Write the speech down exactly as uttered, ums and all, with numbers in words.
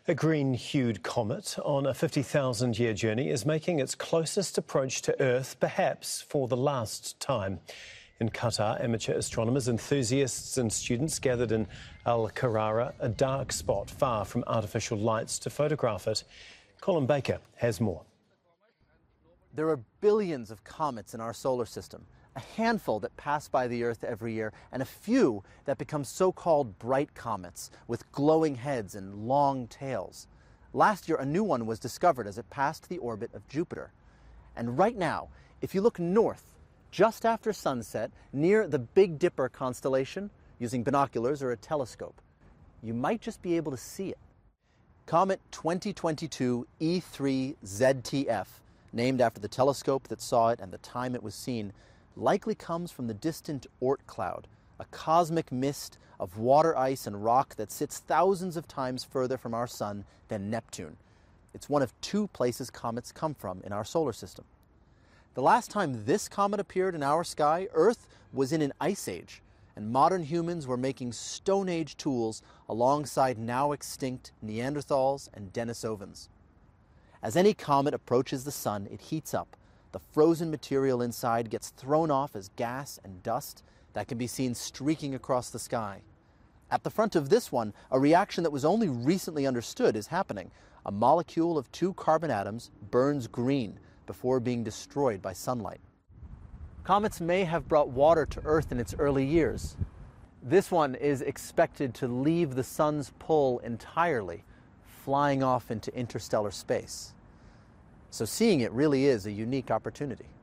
A green-hued comet on a fifty thousand year journey is making its closest approach to Earth, perhaps for the last time. In Qatar, amateur astronomers, enthusiasts and students gathered in Al Qarara, a dark spot far from artificial lights, to photograph it. Colin Baker has more. There are billions of comets in our solar system, a handful that pass by the Earth every year, and a few that become so-called bright comets with glowing heads and long tails. Last year, a new one was discovered as it passed the orbit of Jupiter. And right now, if you look north, just after sunset, near the Big Dipper constellation, using binoculars or a telescope, you might just be able to see it. Comet twenty twenty-two E three Z T F, named after the telescope that saw it and the time it was seen, likely comes from the distant Oort cloud, a cosmic mist of water ice and rock that sits thousands of times further from our sun than Neptune. It's one of two places comets come from in our solar system. The last time this comet appeared in our sky, Earth was in an ice age, and modern humans were making Stone Age tools alongside now extinct Neanderthals and Denisovans. As any comet approaches the sun, it heats up. The frozen material inside gets thrown off as gas and dust that can be seen streaking across the sky. At the front of this one, a reaction that was only recently understood is happening. A molecule of two carbon atoms burns green before being destroyed by sunlight. Comets may have brought water to Earth in its early years. This one is expected to leave the sun's pull entirely, flying off into interstellar space. So seeing it really is a unique opportunity.